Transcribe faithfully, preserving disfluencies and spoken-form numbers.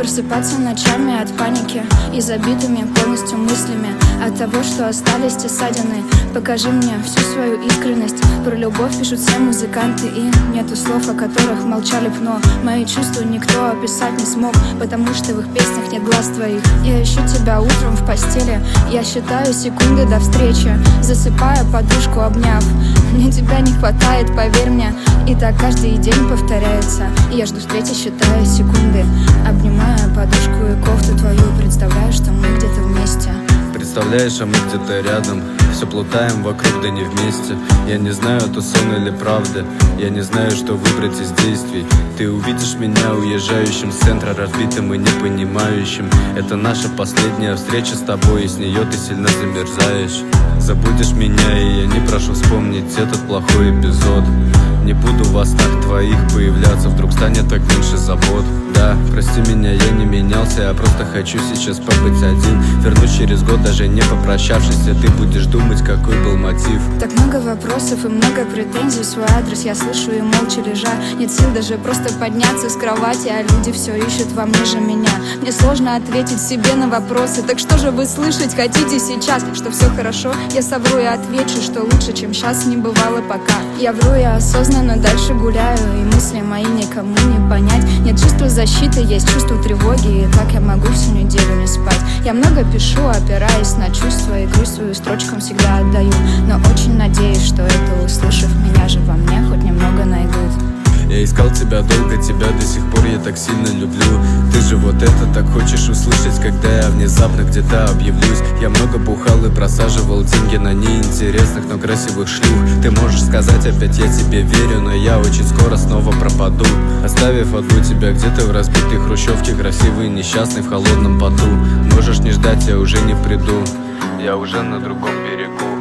Просыпаться ночами от паники и забитыми полностью мыслями от того, что остались те ссадины. Покажи мне всю свою искренность. Про любовь пишут все музыканты, и нету слов, о которых молчали б, но мои чувства никто описать не смог, потому что в их песнях нет глаз твоих. Я ищу тебя утром в постели, я считаю секунды до встречи, засыпая подушку обняв. Мне тебя не хватает, поверь мне, и так каждый день повторяется. И я жду встречи, считая секунды, обнимая подушку и кофту твою. Представляю, что мы где-то вместе. Представляешь, а мы где-то рядом, все плутаем вокруг, да не вместе. Я не знаю, это сон или правда, я не знаю, что выбрать из действий. Ты увидишь меня уезжающим с центра, разбитым и непонимающим. Это наша последняя встреча с тобой, и с нее ты сильно замерзаешь. Забудешь меня, и я не прошу вспомнить этот плохой эпизод. Не буду во снах твоих появляться, вдруг станет так меньше забот. Да, прости меня, я не менялся, я просто хочу сейчас побыть один. Вернусь через год, даже не попрощавшись, а ты будешь думать, какой был мотив. Так много вопросов и много претензий в свой адрес я слышу и молча лежа. Нет сил даже просто подняться с кровати, а люди все ищут во мне же меня. Мне сложно ответить себе на вопросы, так что же вы слышать хотите сейчас? Что все хорошо? Я совру и отвечу, что лучше, чем сейчас, не бывало пока. Я вру, я осознанно дальше гуляю, и мысли мои никому не понять. Нет чувства защиты, есть чувство тревоги, и так я могу всю неделю не спать. Я много пишу, опираясь на чувства, и грусть свою строчкам всегда отдаю, но очень надеюсь, что это, услышав меня же, во мне хоть немного найдут. Я искал тебя долго, тебя до сих пор я так сильно люблю. Ты же вот это так хочешь услышать, когда я внезапно где-то объявлюсь. Я много бухал и просаживал деньги на неинтересных, но красивых шлюх. Ты можешь сказать опять я тебе верю, но я очень скоро снова пропаду, оставив одну тебя где-то в разбитой хрущевке, красивый и несчастный в холодном поту. Можешь не ждать, я уже не приду, я уже на другом берегу.